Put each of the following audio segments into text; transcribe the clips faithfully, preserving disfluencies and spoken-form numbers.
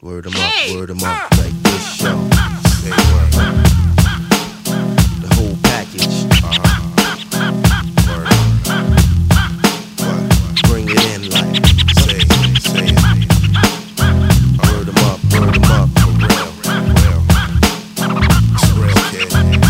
Word 'em hey. up, word 'em up, like this show. Say what? The whole package. Uh-huh. Word up. What? Bring it in like. Say it, say it. Word 'em up, word 'em up. For real, real. It's real, kid.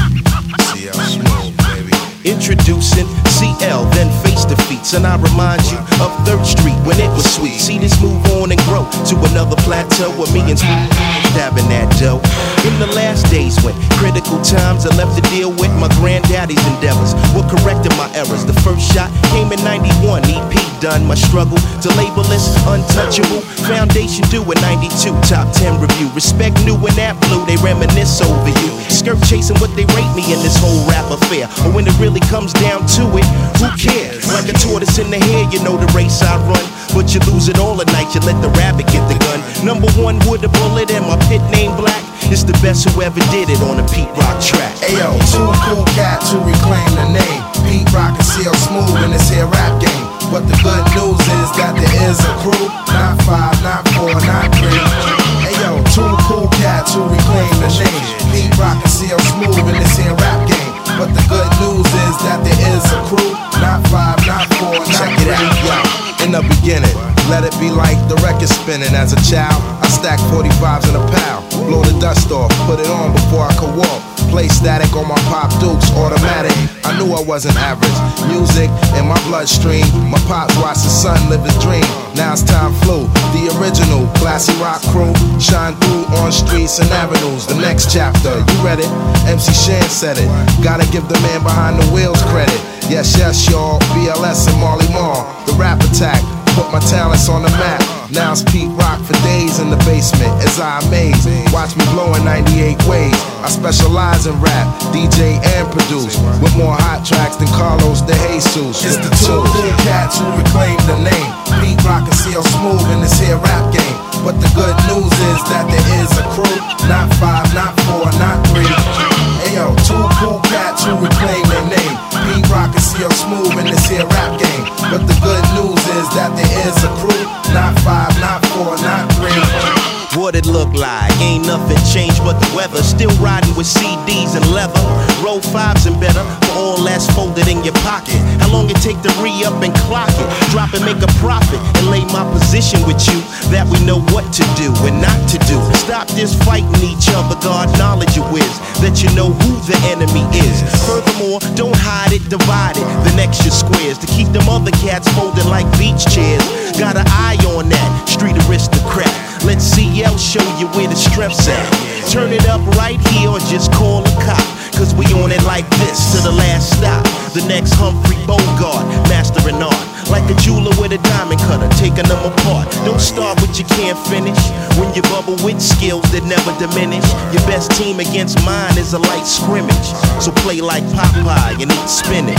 See how smooth, baby. Introducing C L, then face defeats, and I remind you of third Street when it was sweet. See this move on and grow to another plateau where me and dabbing that dough. In the last days when critical times I left to deal with my granddaddy's endeavors, were correcting my errors. The first shot came in ninety-one, E P done. My struggle to label this untouchable. Foundation due in ninety-two, top ten review. Respect new when that blue, they reminisce over you. Skirt chasing what they rate me in this whole rap affair. But when it really comes down to it, who cares? Like a tortoise in the hair, you know the race I run. But you lose it all at night, you let the rabbit get the gun. Number one with a bullet and my pit name black. It's the best who ever did it on a Pete Rock track. Ayo, two cool cats who reclaim the name. Pete Rock and C L Smooth in this here rap game. But the good news is that there is a crew. Not five, not four, not three. Ayo, two cool cats who reclaim the name. Pete Rock and C L Smooth in this here rap game. But the good news is that there is a crew. Not five, not four, not Check three. it out, yo. In the beginning, let it be like the record spinning. As a child, I stacked forty-fives in a pal. Blow the dust off, put it on before I could walk. Play static on my Pop Dukes, automatic. I knew I wasn't average. Music in my bloodstream. My pops watched his son live his dream. Now it's time flew. The original classy rock crew shine through on streets and avenues. The next chapter, you read it? M C Shan said it. Gotta give the man behind the wheels credit. Yes, yes, y'all. B L S and Marley Marl. The rap attack. Put my talents on the map. Now it's Pete Rock for days in the basement as I amaze. Watch me blow in ninety-eight ways. I specialize in rap, D J and produce. With more hot tracks than Carlos de Jesus. It's the two cool cats who reclaim the name. Pete Rock and C L Smooth in this here rap game. But the good news is that there is a crew. Not five, not four, not three. Ayo, two cool cats who reclaim their name. Pete Rock and C L Smooth in this here rap game. But the good news is that there is a crew. Not five, not four, not three. What it look like? Ain't nothing changed but the weather. Still riding with C Ds and leather. Roll fives and better for all that's folded in your pocket. How long it take to re-up and clock it? Drop and make a profit and lay my position with you. That we know what to do and not to do. Stop this fighting each other. God knowledge you is that you know who the enemy is. Furthermore, don't hide it, divide it. The next your squares to keep them other cats folded like beach chairs. Got an eye on that street aristocrat. Let's C L show you where the strength's at. Turn it up right here or just call a cop. Cause we on it like this to the last stop. The next Humphrey Bogart, mastering art. Like a jeweler with a diamond cutter, taking them apart. Don't start what you can't finish. When you bubble with skills that never diminish. Your best team against mine is a light scrimmage. So play like Popeye and eat spinach.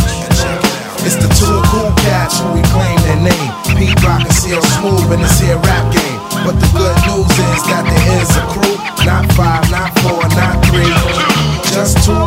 It's the two cool cats who reclaim their name. Pete Rock and C L Smooth in this here rap game. But the good news is that there is a crew. Not five, not four, not three. Just two